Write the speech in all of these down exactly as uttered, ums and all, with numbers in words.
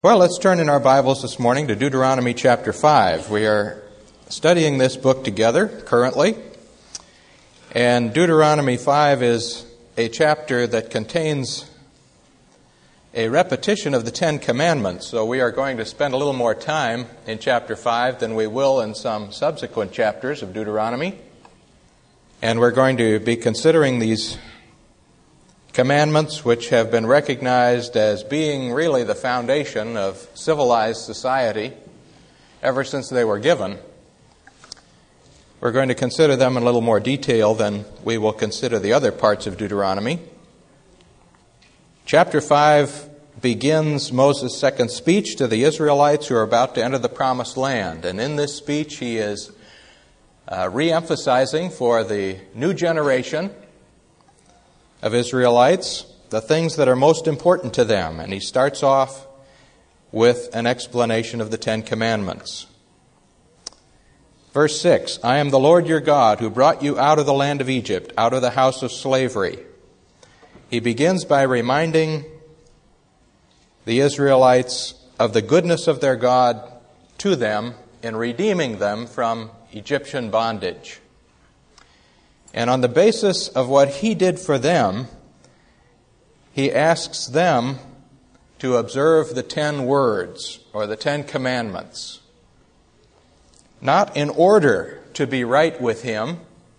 Well, let's turn in our Bibles this morning to Deuteronomy chapter five. We are studying this book together currently. And Deuteronomy five is a chapter that contains a repetition of the Ten Commandments. So we are going to spend a little more time in chapter five than we will in some subsequent chapters of Deuteronomy. And we're going to be considering these commandments which have been recognized as being really the foundation of civilized society ever since they were given. We're going to consider them in a little more detail than we will consider the other parts of Deuteronomy. Chapter five begins Moses' second speech to the Israelites who are about to enter the Promised Land. And in this speech he is uh, re-emphasizing for the new generation of Israelites the things that are most important to them. And he starts off with an explanation of the Ten Commandments. Verse six, I am the Lord your God who brought you out of the land of Egypt, out of the house of slavery. He begins by reminding the Israelites of the goodness of their God to them in redeeming them from Egyptian bondage. And on the basis of what he did for them, he asks them to observe the ten words or the Ten Commandments. Not in order to be right with him,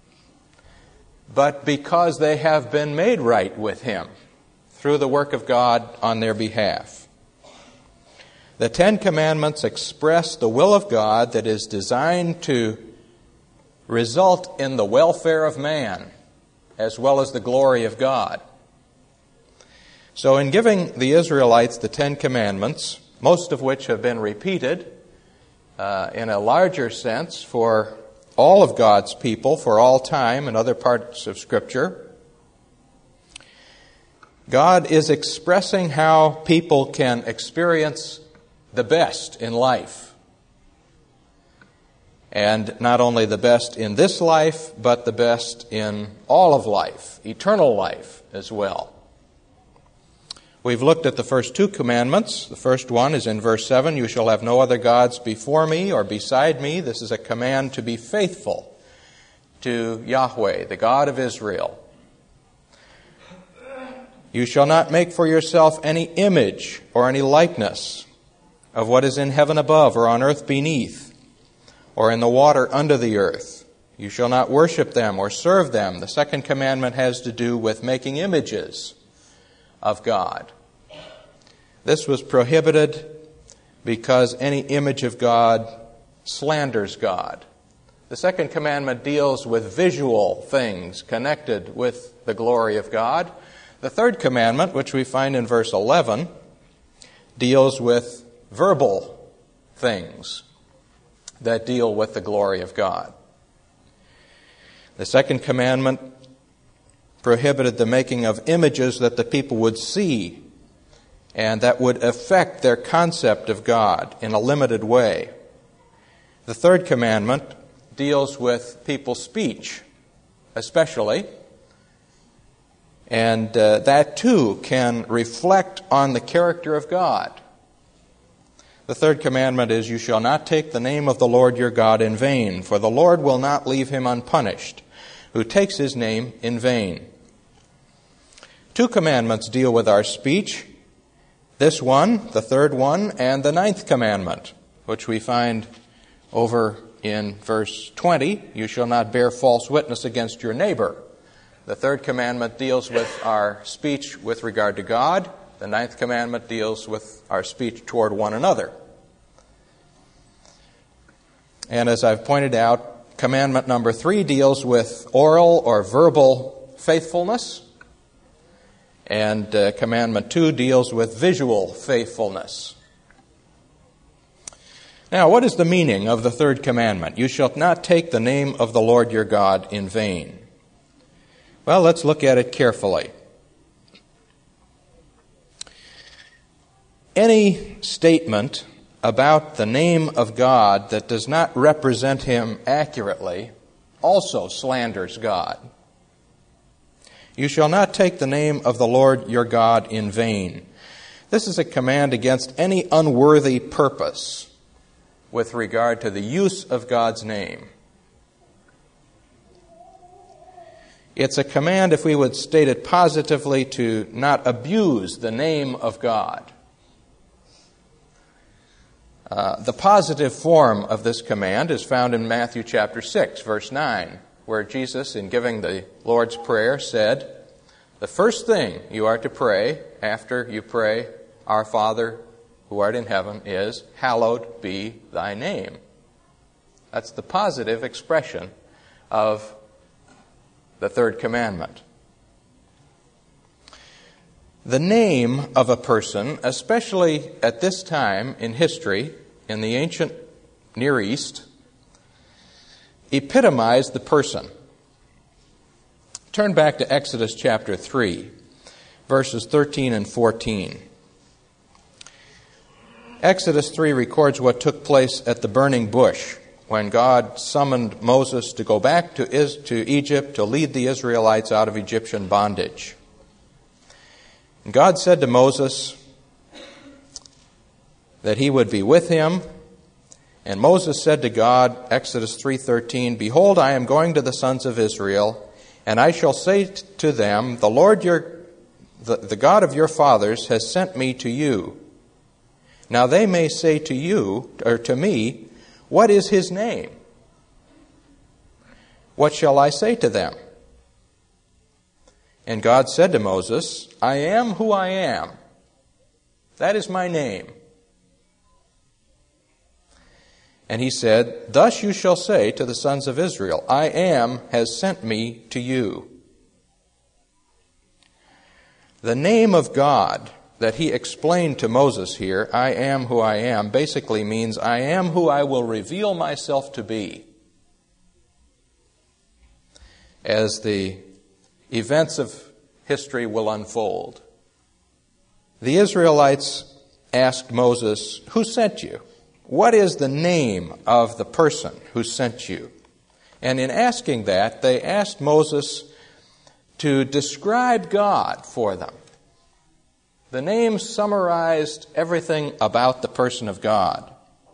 but because they have been made right with him through the work of God on their behalf. The Ten Commandments express the will of God that is designed to result in the welfare of man as well as the glory of God. So in giving the Israelites the Ten Commandments, most of which have been repeated uh, in a larger sense for all of God's people, for all time in other parts of Scripture, God is expressing how people can experience the best in life. And not only the best in this life, but the best in all of life, eternal life as well. We've looked at the first two commandments. The first one is in verse seven, you shall have no other gods before me or beside me. This is a command to be faithful to Yahweh, the God of Israel. You shall not make for yourself any image or any likeness of what is in heaven above or on earth beneath, or in the water under the earth. You shall not worship them or serve them. The second commandment has to do with making images of God. This was prohibited because any image of God slanders God. The second commandment deals with visual things connected with the glory of God. The third commandment, which we find in verse eleven, deals with verbal things that deal with the glory of God. The second commandment prohibited the making of images that the people would see and that would affect their concept of God in a limited way. The third commandment deals with people's speech, especially, and uh, that too can reflect on the character of God. The third commandment is, you shall not take the name of the Lord your God in vain, for the Lord will not leave him unpunished, who takes his name in vain. Two commandments deal with our speech. This one, the third one, and the ninth commandment, which we find over in verse twenty, you shall not bear false witness against your neighbor. The third commandment deals with our speech with regard to God. The ninth commandment deals with our speech toward one another. And as I've pointed out, commandment number three deals with oral or verbal faithfulness. And uh, commandment two deals with visual faithfulness. Now, what is the meaning of the third commandment? You shall not take the name of the Lord your God in vain. Well, let's look at it carefully. Any statement about the name of God that does not represent him accurately also slanders God. You shall not take the name of the Lord your God in vain. This is a command against any unworthy purpose with regard to the use of God's name. It's a command, if we would state it positively, to not abuse the name of God. Uh, the positive form of this command is found in Matthew chapter six, verse nine, where Jesus, in giving the Lord's Prayer, said, "The first thing you are to pray after you pray, 'Our Father who art in heaven,' is, 'Hallowed be thy name.'" That's the positive expression of the third commandment. The name of a person, especially at this time in history, in the ancient Near East, epitomized the person. Turn back to Exodus chapter three, verses thirteen and fourteen. Exodus three records what took place at the burning bush when God summoned Moses to go back to, Is- to Egypt to lead the Israelites out of Egyptian bondage. And God said to Moses that he would be with him. And Moses said to God, Exodus three thirteen, "Behold, I am going to the sons of Israel, and I shall say t- to them, the Lord your, the, the God of your fathers has sent me to you. Now they may say to you, or to me, what is his name? What shall I say to them?" And God said to Moses, "I am who I am. That is my name." And he said, "Thus you shall say to the sons of Israel, I am has sent me to you." The name of God that he explained to Moses here, "I am who I am," basically means I am who I will reveal myself to be. As the events of history will unfold. The Israelites asked Moses, "Who sent you? What is the name of the person who sent you?" And in asking that, they asked Moses to describe God for them. The name summarized everything about the person of God.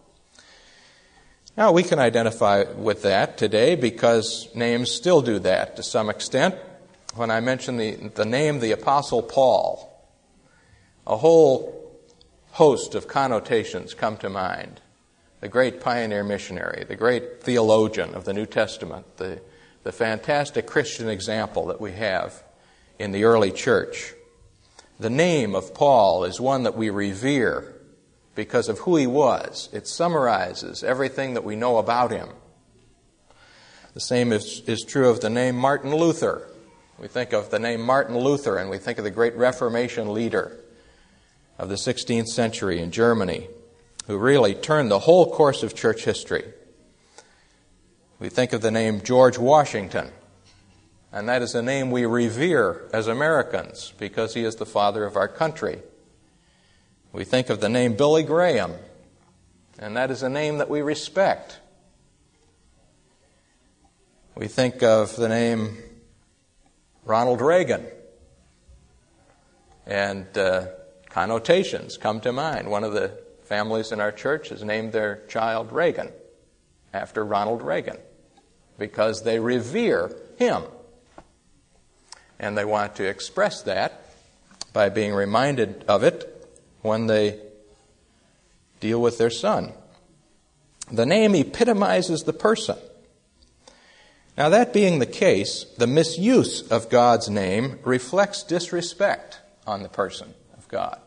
Now, we can identify with that today because names still do that to some extent. When I mention the, the name the Apostle Paul, a whole host of connotations come to mind. The great pioneer missionary, the great theologian of the New Testament, the, the fantastic Christian example that we have in the early church. The name of Paul is one that we revere because of who he was. It summarizes everything that we know about him. The same is, is true of the name Martin Luther. We think of the name Martin Luther and we think of the great Reformation leader of the sixteenth century in Germany, who really turned the whole course of church history. We think of the name George Washington, and that is a name we revere as Americans because he is the father of our country. We think of the name Billy Graham, and that is a name that we respect. We think of the name Ronald Reagan, and uh, connotations come to mind. One of the families in our church has named their child Reagan after Ronald Reagan because they revere him. And they want to express that by being reminded of it when they deal with their son. The name epitomizes the person. Now, that being the case, the misuse of God's name reflects disrespect on the person of God.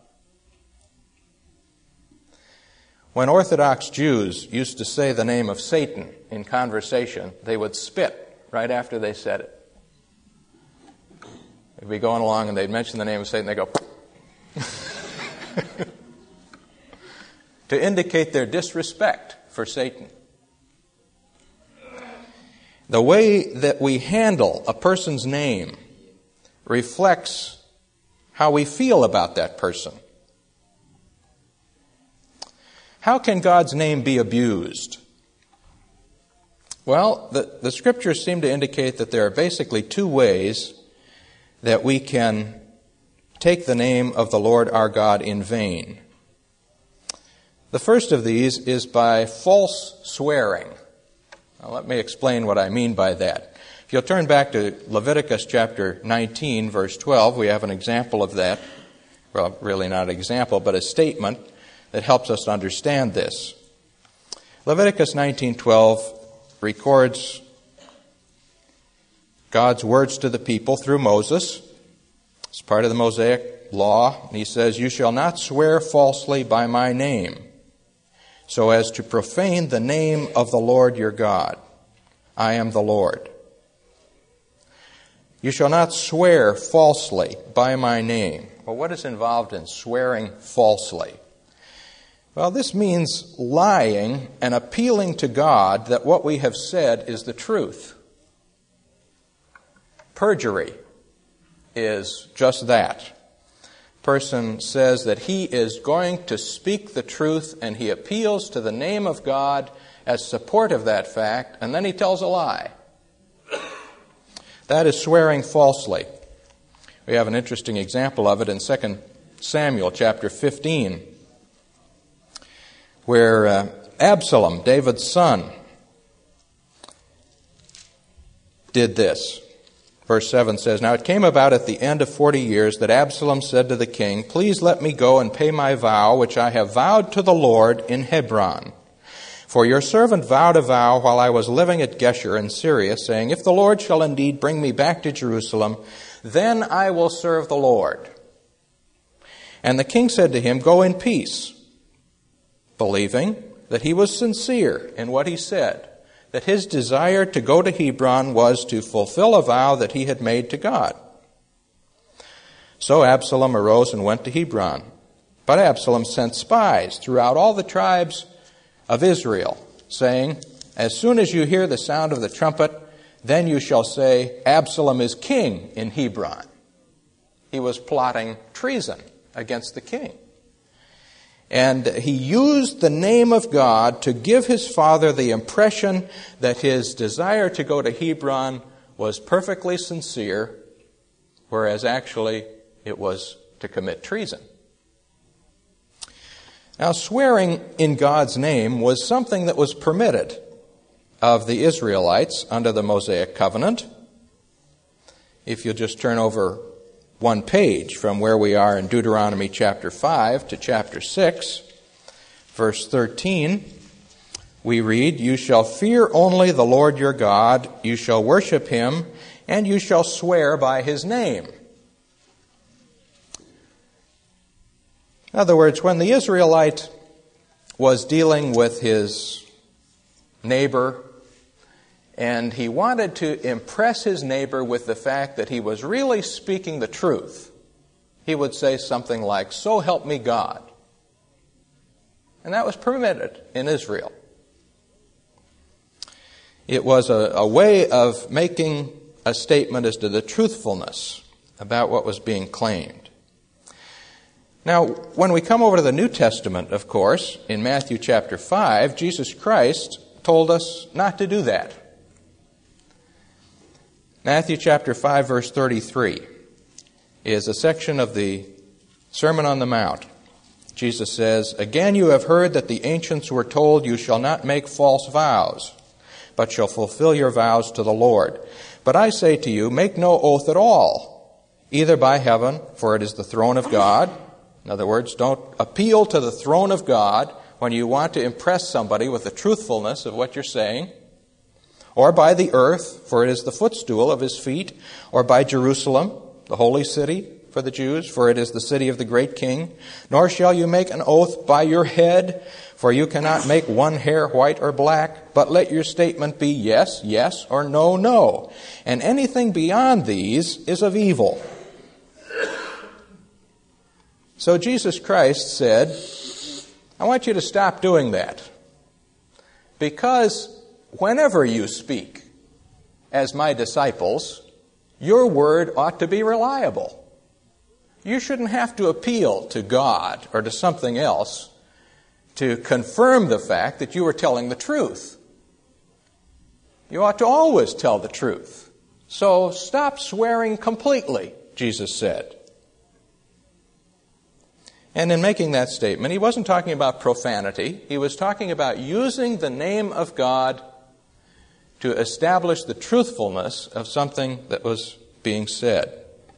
When Orthodox Jews used to say the name of Satan in conversation, they would spit right after they said it. They'd be going along and they'd mention the name of Satan, they'd go to indicate their disrespect for Satan. The way that we handle a person's name reflects how we feel about that person. How can God's name be abused? Well, the, the scriptures seem to indicate that there are basically two ways that we can take the name of the Lord our God in vain. The first of these is by false swearing. Now, let me explain what I mean by that. If you'll turn back to Leviticus chapter nineteen, verse twelve, we have an example of that. Well, really not an example, but a statement that helps us to understand this. Leviticus nineteen twelve records God's words to the people through Moses. It's part of the Mosaic law. And he says, "You shall not swear falsely by my name, so as to profane the name of the Lord your God. I am the Lord. You shall not swear falsely by my name." Well, what is involved in swearing falsely? Well, this means lying and appealing to God that what we have said is the truth. Perjury is just that. Person says that he is going to speak the truth, and he appeals to the name of God as support of that fact, and then he tells a lie. That is swearing falsely. We have an interesting example of it in Second Samuel chapter fifteen, where uh, Absalom, David's son, did this. Verse seven says, "Now it came about at the end of forty years that Absalom said to the king, 'Please let me go and pay my vow, which I have vowed to the Lord in Hebron. For your servant vowed a vow while I was living at Geshur in Syria, saying, If the Lord shall indeed bring me back to Jerusalem, then I will serve the Lord.' And the king said to him, 'Go in peace,' believing that he was sincere in what he said, that his desire to go to Hebron was to fulfill a vow that he had made to God. So Absalom arose and went to Hebron. But Absalom sent spies throughout all the tribes of Israel, saying, 'As soon as you hear the sound of the trumpet, then you shall say, Absalom is king in Hebron.'" He was plotting treason against the king. And he used the name of God to give his father the impression that his desire to go to Hebron was perfectly sincere, whereas actually it was to commit treason. Now, swearing in God's name was something that was permitted of the Israelites under the Mosaic covenant. If you'll just turn over one page from where we are in Deuteronomy chapter five to chapter six, verse thirteen, we read, "You shall fear only the Lord your God, you shall worship him, and you shall swear by his name." In other words, when the Israelite was dealing with his neighbor, and he wanted to impress his neighbor with the fact that he was really speaking the truth, he would say something like, "So help me God." And that was permitted in Israel. It was a, a way of making a statement as to the truthfulness about what was being claimed. Now, when we come over to the New Testament, of course, in Matthew chapter five, Jesus Christ told us not to do that. Matthew chapter five, verse thirty-three is a section of the Sermon on the Mount. Jesus says, "Again you have heard that the ancients were told, you shall not make false vows, but shall fulfill your vows to the Lord. But I say to you, make no oath at all, either by heaven, for it is the throne of God." In other words, don't appeal to the throne of God when you want to impress somebody with the truthfulness of what you're saying. "Or by the earth, for it is the footstool of his feet. Or by Jerusalem, the holy city for the Jews, for it is the city of the great king. Nor shall you make an oath by your head, for you cannot make one hair white or black. But let your statement be yes, yes, or no, no. And anything beyond these is of evil." So Jesus Christ said, I want you to stop doing that. Because whenever you speak as my disciples, your word ought to be reliable. You shouldn't have to appeal to God or to something else to confirm the fact that you are telling the truth. You ought to always tell the truth. So stop swearing completely, Jesus said. And in making that statement, he wasn't talking about profanity. He was talking about using the name of God to establish the truthfulness of something that was being said.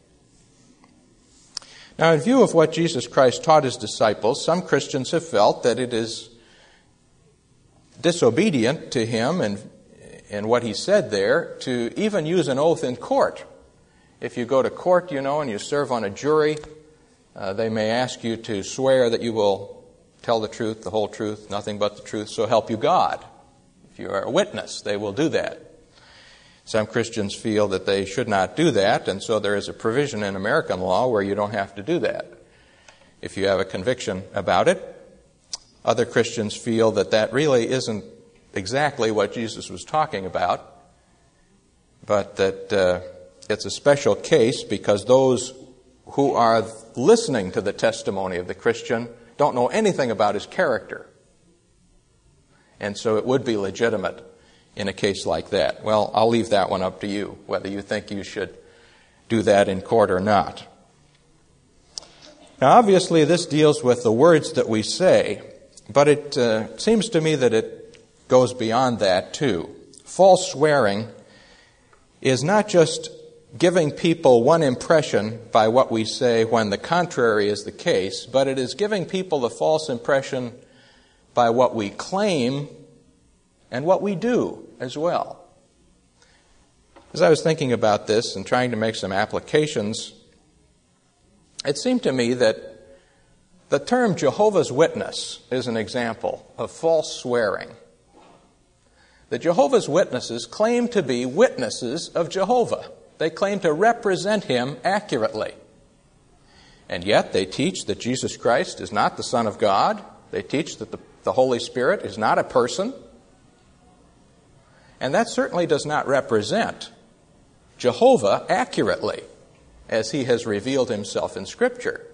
Now, in view of what Jesus Christ taught his disciples, some Christians have felt that it is disobedient to him and, and what he said there to even use an oath in court. If you go to court, you know, and you serve on a jury, uh, they may ask you to swear that you will tell the truth, the whole truth, nothing but the truth, so help you God. If you are a witness, they will do that. Some Christians feel that they should not do that, and so there is a provision in American law where you don't have to do that if you have a conviction about it. Other Christians feel that that really isn't exactly what Jesus was talking about, but that uh, it's a special case because those who are listening to the testimony of the Christian don't know anything about his character. And so it would be legitimate in a case like that. Well, I'll leave that one up to you, whether you think you should do that in court or not. Now, obviously, this deals with the words that we say, but it uh, seems to me that it goes beyond that, too. False swearing is not just giving people one impression by what we say when the contrary is the case, but it is giving people the false impression by what we claim and what we do as well. As I was thinking about this and trying to make some applications, it seemed to me that the term Jehovah's Witness is an example of false swearing. The Jehovah's Witnesses claim to be witnesses of Jehovah. They claim to represent him accurately. And yet they teach that Jesus Christ is not the Son of God. They teach that the, the Holy Spirit is not a person. And that certainly does not represent Jehovah accurately as he has revealed himself in Scripture.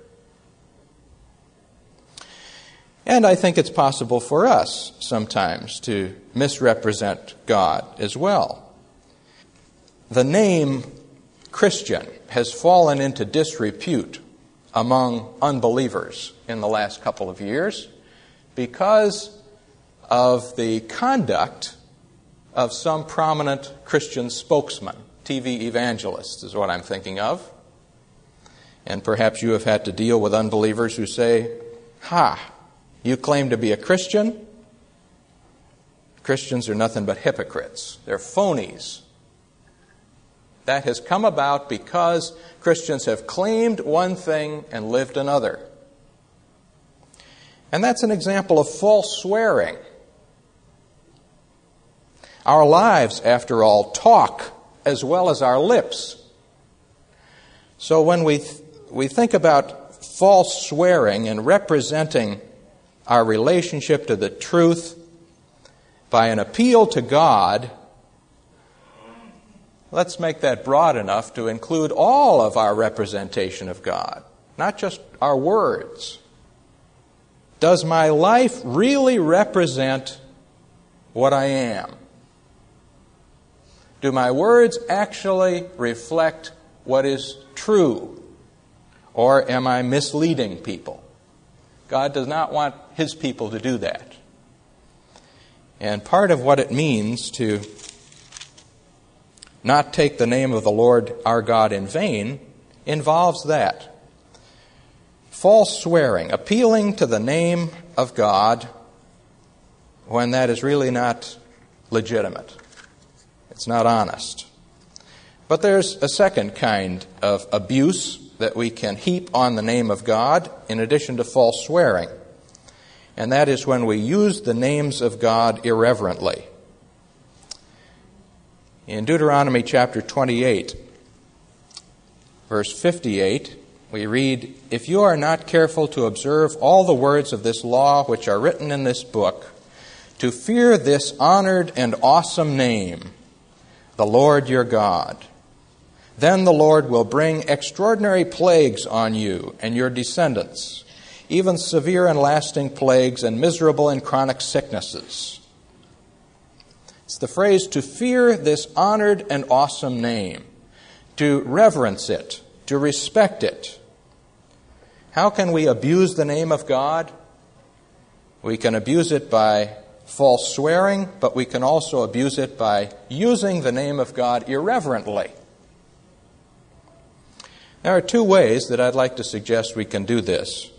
And I think it's possible for us sometimes to misrepresent God as well. The name Christian has fallen into disrepute among unbelievers in the last couple of years because of the conduct of some prominent Christian spokesman. T V evangelists is what I'm thinking of. And perhaps you have had to deal with unbelievers who say, "Ha, you claim to be a Christian? Christians are nothing but hypocrites. They're phonies." That has come about because Christians have claimed one thing and lived another. And that's an example of false swearing. Our lives, after all, talk as well as our lips. So when we th- we think about false swearing and representing our relationship to the truth by an appeal to God, let's make that broad enough to include all of our representation of God, not just our words. Does my life really represent what I am? Do my words actually reflect what is true? Or am I misleading people? God does not want his people to do that. And part of what it means to not take the name of the Lord our God in vain involves that. False swearing, appealing to the name of God when that is really not legitimate. It's not honest. But there's a second kind of abuse that we can heap on the name of God in addition to false swearing. And that is when we use the names of God irreverently. In Deuteronomy chapter twenty-eight, verse fifty-eight, we read, "If you are not careful to observe all the words of this law which are written in this book, to fear this honored and awesome name, the Lord your God, then the Lord will bring extraordinary plagues on you and your descendants, even severe and lasting plagues and miserable and chronic sicknesses." It's the phrase, to fear this honored and awesome name, to reverence it, to respect it. How can we abuse the name of God? We can abuse it by false swearing, but we can also abuse it by using the name of God irreverently. There are two ways that I'd like to suggest we can do this.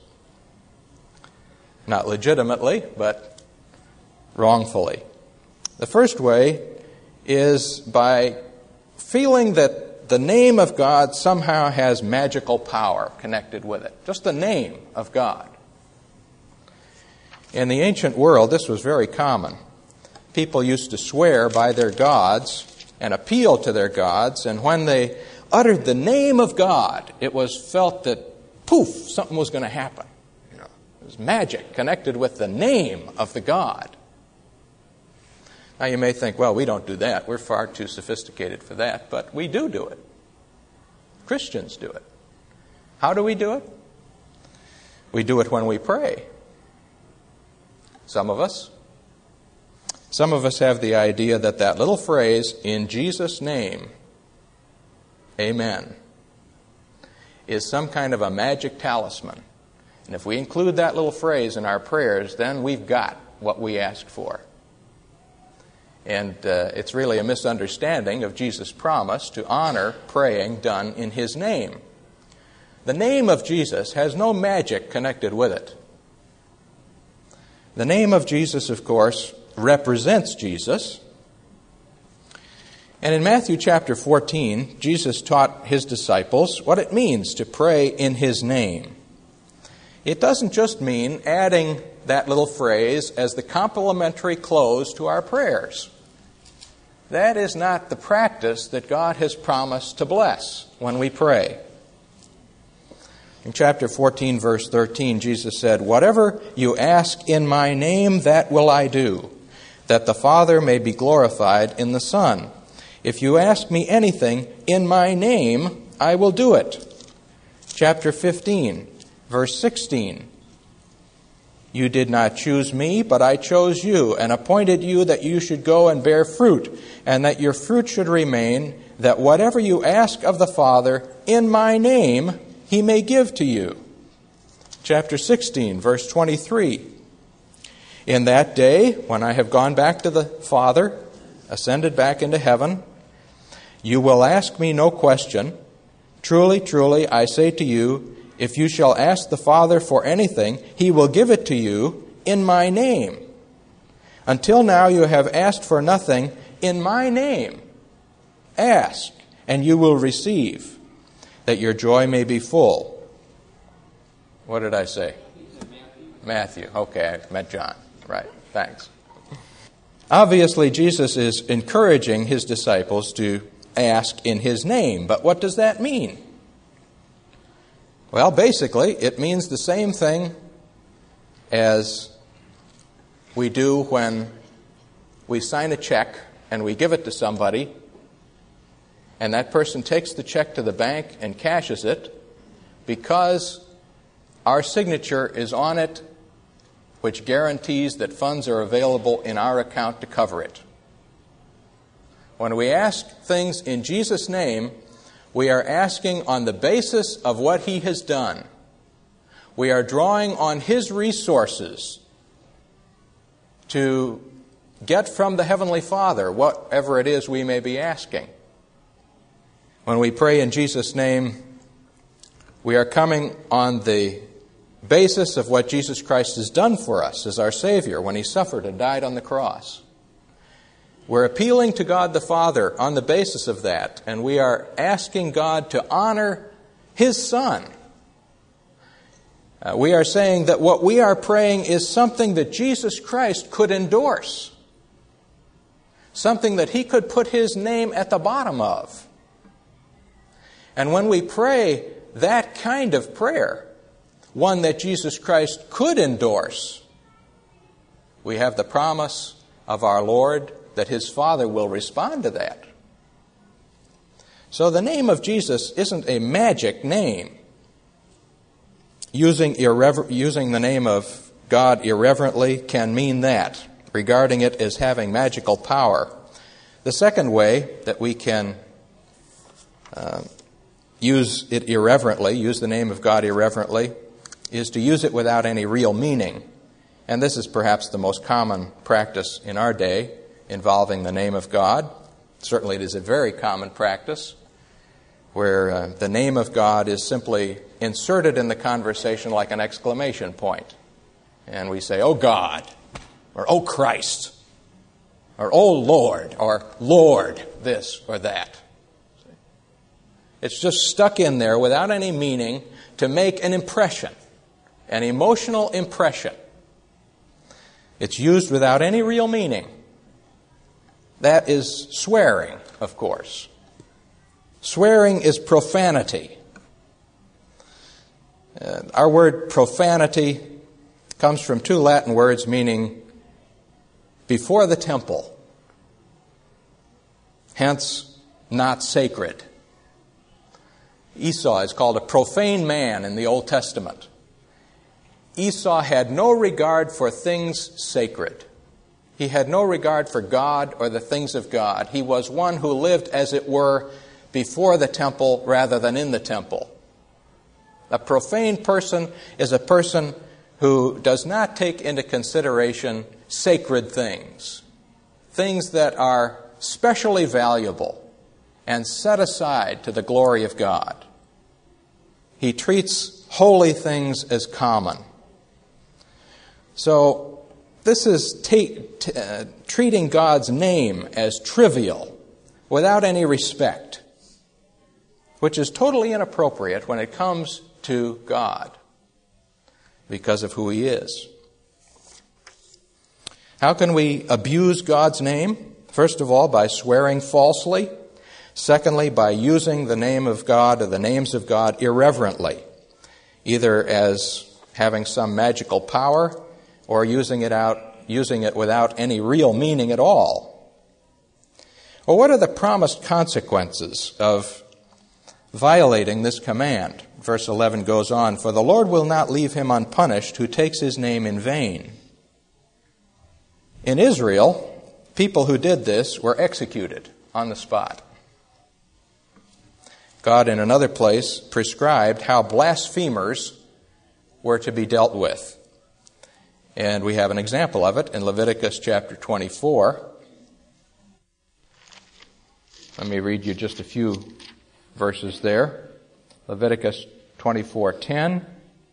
Not legitimately, but wrongfully. The first way is by feeling that the name of God somehow has magical power connected with it. Just the name of God. In the ancient world, this was very common. People used to swear by their gods and appeal to their gods, and when they uttered the name of God, it was felt that, poof, something was going to happen. You know, it was magic connected with the name of the God. Now you may think, well, we don't do that. We're far too sophisticated for that, but we do do it. Christians do it. How do we do it? We do it when we pray. Some of us. Some of us have the idea that that little phrase, in Jesus' name, amen, is some kind of a magic talisman. And if we include that little phrase in our prayers, then we've got what we asked for. And uh, it's really a misunderstanding of Jesus' promise to honor praying done in His name. The name of Jesus has no magic connected with it. The name of Jesus, of course, represents Jesus. And in Matthew chapter fourteen, Jesus taught His disciples what it means to pray in His name. It doesn't just mean adding that little phrase as the complementary close to our prayers. That is not the practice that God has promised to bless when we pray. In chapter fourteen, verse thirteen, Jesus said, "Whatever you ask in my name, that will I do, that the Father may be glorified in the Son. If you ask me anything in my name, I will do it." Chapter fifteen, verse sixteen, "You did not choose me, but I chose you, and appointed you that you should go and bear fruit, and that your fruit should remain, that whatever you ask of the Father in my name, He may give to you." Chapter sixteen, verse twenty-three, "In that day, when I have gone back to the Father, ascended back into heaven, you will ask me no question. Truly, truly, I say to you, if you shall ask the Father for anything, He will give it to you in my name. Until now you have asked for nothing in my name. Ask, and you will receive, that your joy may be full." What did I say? Matthew. Okay, I meant John. Right, thanks. Obviously, Jesus is encouraging His disciples to ask in His name, but what does that mean? Well, basically, it means the same thing as we do when we sign a check and we give it to somebody, and that person takes the check to the bank and cashes it because our signature is on it, which guarantees that funds are available in our account to cover it. When we ask things in Jesus' name, we are asking on the basis of what He has done. We are drawing on His resources to get from the Heavenly Father whatever it is we may be asking. When we pray in Jesus' name, we are coming on the basis of what Jesus Christ has done for us as our Savior when He suffered and died on the cross. We're appealing to God the Father on the basis of that, and we are asking God to honor His Son. Uh, we are saying that what we are praying is something that Jesus Christ could endorse, something that He could put His name at the bottom of. And when we pray that kind of prayer, one that Jesus Christ could endorse, we have the promise of our Lord that His Father will respond to that. So the name of Jesus isn't a magic name. Using, irrever- using the name of God irreverently can mean that, regarding it as having magical power. The second way that we can uh, use it irreverently, use the name of God irreverently, is to use it without any real meaning. And this is perhaps the most common practice in our day involving the name of God. Certainly it is a very common practice where uh, the name of God is simply inserted in the conversation like an exclamation point. And we say, "Oh God," or "Oh Christ," or "Oh Lord," or "Lord," this or that. It's just stuck in there without any meaning to make an impression, an emotional impression. It's used without any real meaning. That is swearing, of course. Swearing is profanity. Uh, our word profanity comes from two Latin words meaning before the temple, hence not sacred. Esau is called a profane man in the Old Testament. Esau had no regard for things sacred. He had no regard for God or the things of God. He was one who lived, as it were, before the temple rather than in the temple. A profane person is a person who does not take into consideration sacred things, things that are specially valuable and set aside to the glory of God. He treats holy things as common. So this is ta- t- uh, treating God's name as trivial, without any respect, which is totally inappropriate when it comes to God because of who He is. How can we abuse God's name? First of all, by swearing falsely. Secondly, by using the name of God or the names of God irreverently, either as having some magical power or using it out, using it without any real meaning at all. Well, what are the promised consequences of violating this command? Verse eleven goes on, "For the Lord will not leave him unpunished who takes His name in vain." In Israel, people who did this were executed on the spot. God, in another place, prescribed how blasphemers were to be dealt with. And we have an example of it in Leviticus chapter twenty-four. Let me read you just a few verses there. Leviticus twenty-four ten.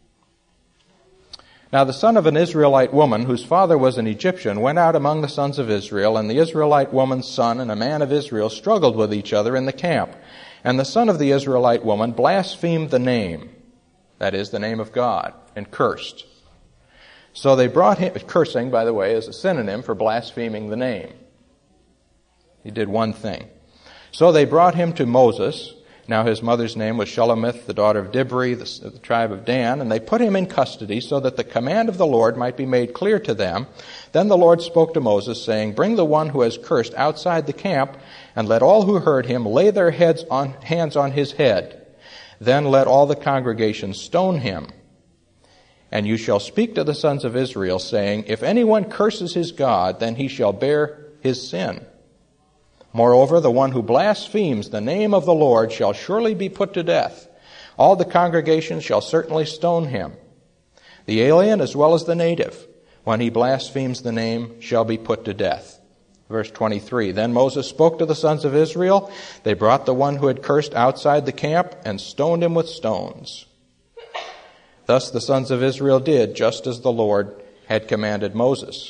"Now the son of an Israelite woman, whose father was an Egyptian, went out among the sons of Israel, and the Israelite woman's son and a man of Israel struggled with each other in the camp. And the son of the Israelite woman blasphemed the name," that is, the name of God, "and cursed. So they brought him," cursing, by the way, is a synonym for blaspheming the name. He did one thing. "So they brought him to Moses." Now his mother's name was Shelomith, the daughter of Dibri, the, the tribe of Dan, "and they put him in custody so that the command of the Lord might be made clear to them. Then the Lord spoke to Moses, saying, 'Bring the one who has cursed outside the camp, and let all who heard him lay their heads on, hands on his head. Then let all the congregation stone him. And you shall speak to the sons of Israel, saying, If anyone curses his God, then he shall bear his sin. Moreover, the one who blasphemes the name of the Lord shall surely be put to death. All the congregation shall certainly stone him. The alien as well as the native, when he blasphemes the name, shall be put to death." Verse twenty-three, "Then Moses spoke to the sons of Israel. They brought the one who had cursed outside the camp and stoned him with stones. Thus the sons of Israel did, just as the Lord had commanded Moses."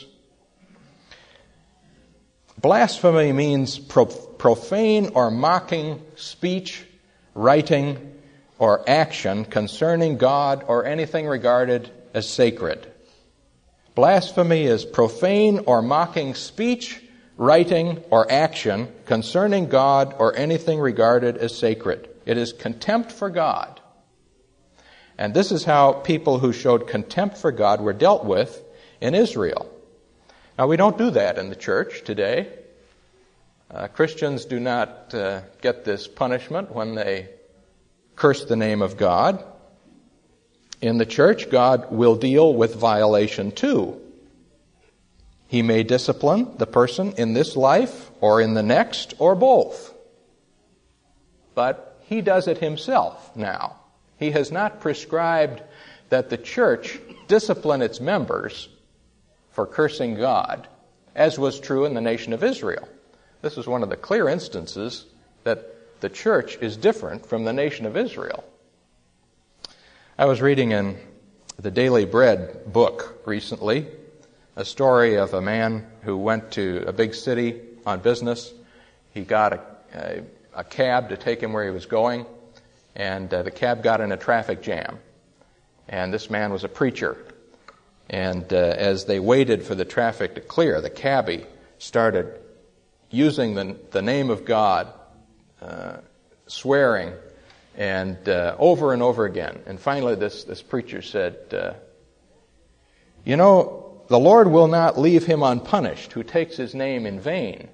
Blasphemy means pro- profane or mocking speech, writing, or action concerning God or anything regarded as sacred. Blasphemy is profane or mocking speech, writing, or action concerning God or anything regarded as sacred. It is contempt for God. And this is how people who showed contempt for God were dealt with in Israel. Now, we don't do that in the church today. Uh, Christians do not uh, get this punishment when they curse the name of God. In the church, God will deal with violation too. He may discipline the person in this life or in the next or both. But He does it Himself now. He has not prescribed that the church discipline its members for cursing God, as was true in the nation of Israel. This is one of the clear instances that the church is different from the nation of Israel. I was reading in the Daily Bread book recently a story of a man who went to a big city on business. He got a, a, a cab to take him where he was going, and uh, the cab got in a traffic jam. And this man was a preacher. And uh, as they waited for the traffic to clear, the cabbie started using the, the name of God, uh, swearing, and uh, over and over again. And finally this, this preacher said, uh, you know, the Lord will not leave him unpunished who takes his name in vain.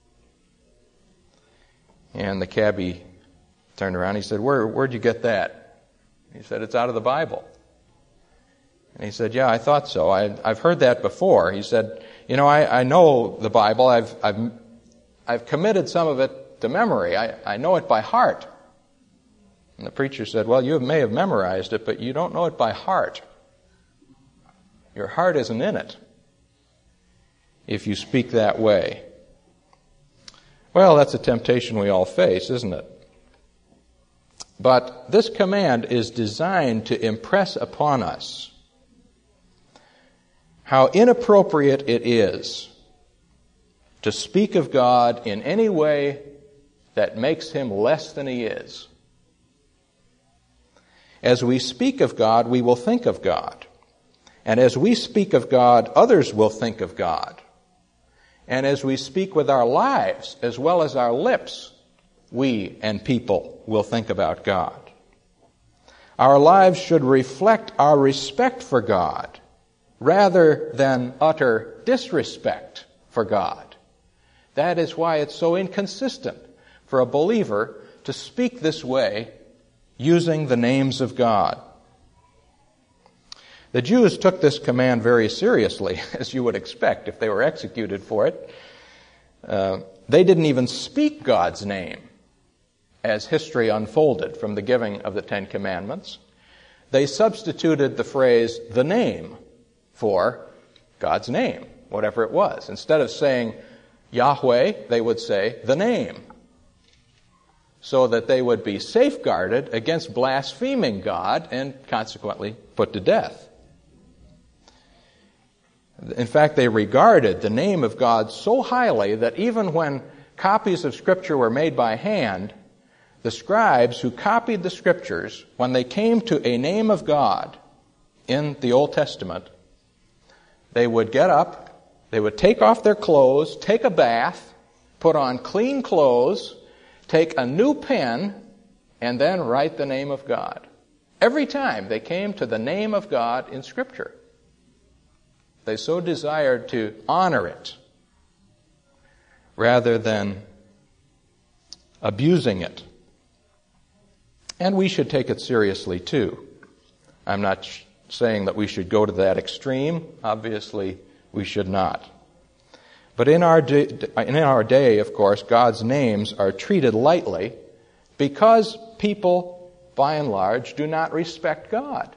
And the cabbie turned around. He said, Where, where'd you get that? He said, it's out of the Bible. And he said, yeah, I thought so. I, I've heard that before. He said, you know, I, I know the Bible. I've, I've, I've committed some of it to memory. I, I know it by heart. And the preacher said, well, you may have memorized it, but you don't know it by heart. Your heart isn't in it if you speak that way. Well, that's a temptation we all face, isn't it? But this command is designed to impress upon us how inappropriate it is to speak of God in any way that makes him less than he is. As we speak of God, we will think of God. And as we speak of God, others will think of God. And as we speak with our lives as well as our lips, we and people will think about God. Our lives should reflect our respect for God rather than utter disrespect for God. That is why it's so inconsistent for a believer to speak this way using the names of God. The Jews took this command very seriously, as you would expect if they were executed for it. Uh, they didn't even speak God's name as history unfolded from the giving of the Ten Commandments. They substituted the phrase, the name, for God's name, whatever it was. Instead of saying Yahweh, they would say the name, so that they would be safeguarded against blaspheming God and consequently put to death. In fact, they regarded the name of God so highly that even when copies of Scripture were made by hand, the scribes who copied the Scriptures, when they came to a name of God in the Old Testament, they would get up, they would take off their clothes, take a bath, put on clean clothes, take a new pen, and then write the name of God. Every time they came to the name of God in Scripture. They so desired to honor it rather than abusing it. And we should take it seriously too. I'm not sh- saying that we should go to that extreme. Obviously, we should not. But in our day, in our day, of course, God's names are treated lightly because people, by and large, do not respect God.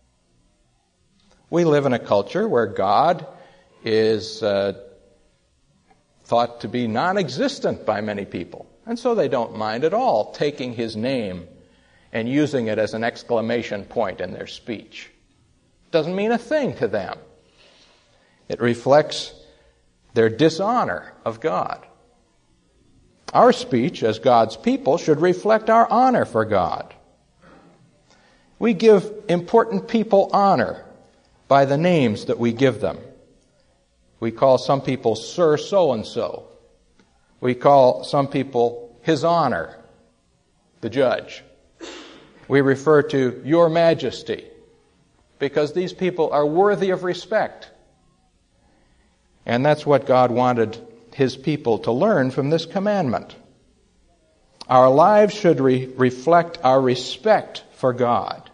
We live in a culture where God is uh, thought to be non-existent by many people. And so they don't mind at all taking his name and using it as an exclamation point in their speech. It doesn't mean a thing to them. It reflects their dishonor of God. Our speech as God's people should reflect our honor for God. We give important people honor by the names that we give them. We call some people Sir So-and-so. We call some people His Honor, the judge. We refer to Your Majesty because these people are worthy of respect. And that's what God wanted His people to learn from this commandment. Our lives should re- reflect our respect for God.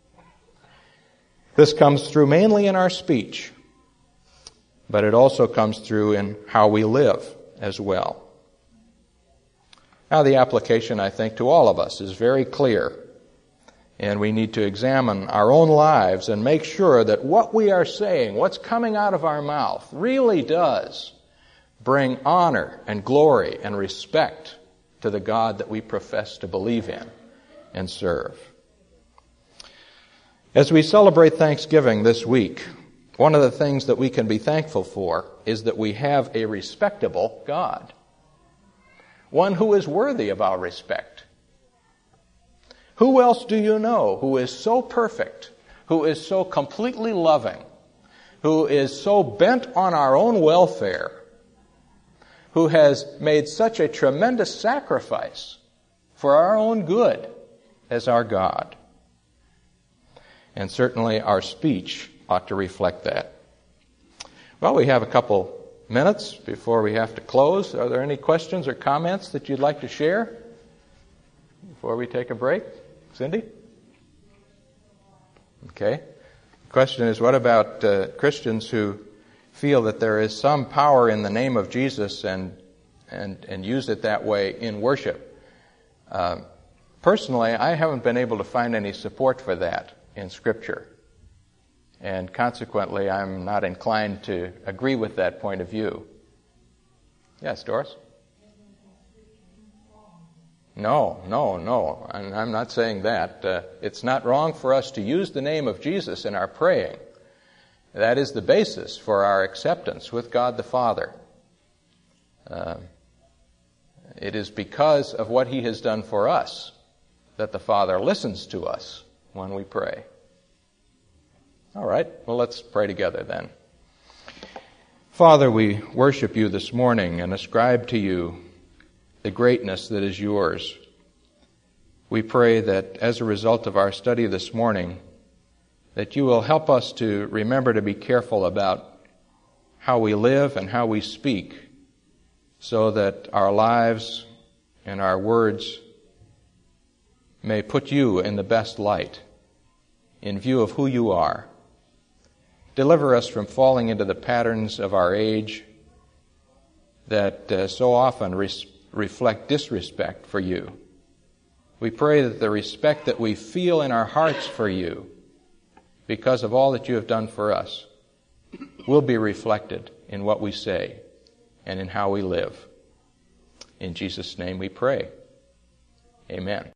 This comes through mainly in our speech, but it also comes through in how we live as well. Now, the application, I think, to all of us is very clear. And we need to examine our own lives and make sure that what we are saying, what's coming out of our mouth, really does bring honor and glory and respect to the God that we profess to believe in and serve. As we celebrate Thanksgiving this week, one of the things that we can be thankful for is that we have a respectable God, one who is worthy of our respect. Who else do you know who is so perfect, who is so completely loving, who is so bent on our own welfare, who has made such a tremendous sacrifice for our own good as our God? And certainly our speech ought to reflect that. Well, we have a couple minutes before we have to close. Are there any questions or comments that you'd like to share before we take a break? Cindy? Okay. The question is, what about uh, Christians who feel that there is some power in the name of Jesus and and, and use it that way in worship? Uh, personally, I haven't been able to find any support for that in Scripture. And consequently, I'm not inclined to agree with that point of view. Yes, Doris? No, no, no. I'm not saying that. Uh, it's not wrong for us to use the name of Jesus in our praying. That is the basis for our acceptance with God the Father. Uh, it is because of what He has done for us that the Father listens to us when we pray. All right, well, let's pray together then. Father, we worship You this morning and ascribe to You the greatness that is Yours. We pray that as a result of our study this morning, that You will help us to remember to be careful about how we live and how we speak, so that our lives and our words may put You in the best light, in view of who You are. Deliver us from falling into the patterns of our age that uh, so often res- reflect disrespect for You. We pray that the respect that we feel in our hearts for You, because of all that You have done for us, will be reflected in what we say and in how we live. In Jesus' name we pray. Amen.